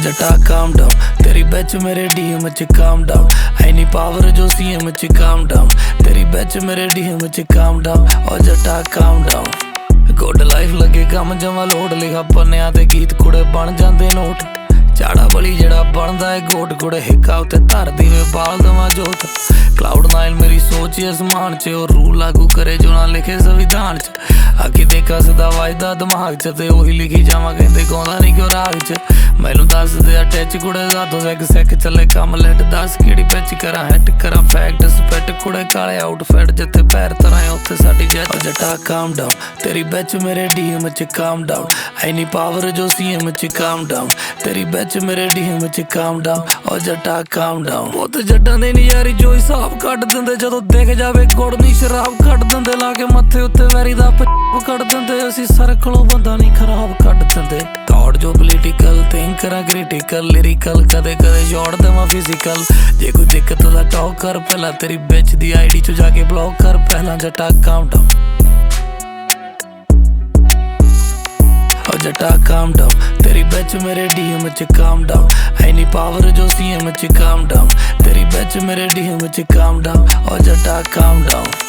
जटा calm down तेरी batch मेरे डीएम च काम डाउन ऐनी पावर जो सीएम च काम डाउन तेरी बैच मेरे डीएम च काम डाउन ओ जटा काम डाउन गुड लाइफ लगे कम जमा लोड लिखा पन्निया ते गीत कुड़े बन जांदे नोट चाड़ा बली जड़ा बनदा है गोट गुड़े हिक्का उत्ते धरती में बाल दवा जोत क्लाउड नाइन मेरी सोच आसमान च और रूल लागू करे जो ना लिखे संविधान च आखी देखा सदा वायदा दिमाग च ते ओही लिखी जावा कहंदे गाउंदा नहीं क्यों राग च मैनू दस दे अटैच कुड़े दादो सैक सैक चले कम लैट दस केड़ी पैच करा हैट करा फैक्ट स्पैट कुड़े काले आउटफिट जिथे पैर तराए उत्थे साडी जट जटा काम डाउन तेरी बैच मेरे डीएम च काम डाउन ऐनी पावर जो सीएम च काम डाउन तेरी बैच मेरे डीएम च काम डाउन ओ जटा काम डाउन वो तो जट्टां दे नज़ारे जो हिसाब कट दिंदे जदों देख जावे गुड़ नी शराब कट दिंदे ला के मत्थे उत्ते वैरी दा कट दिंदे असीं सर्कलों बंदा नहीं खराब कट दिंदे थॉट जो पोलीटिकल थिंकर क्रिटिकल लिरिकल कदे कदे शॉट देवां फिजिकल जे कोई दिक्कत दा टॉक कर पहला तेरी बिच दी आईडी च जाके ब्लॉक कर पहला जटा काम डाउन ओ जटा काम डाउन तेरी बैच मेरे डीएम च काम डाउन ऐनी पावर जो सीएम च काम डाउन तेरी बैच मेरे डीएम च काम डाउन ओ जटा काम डाउन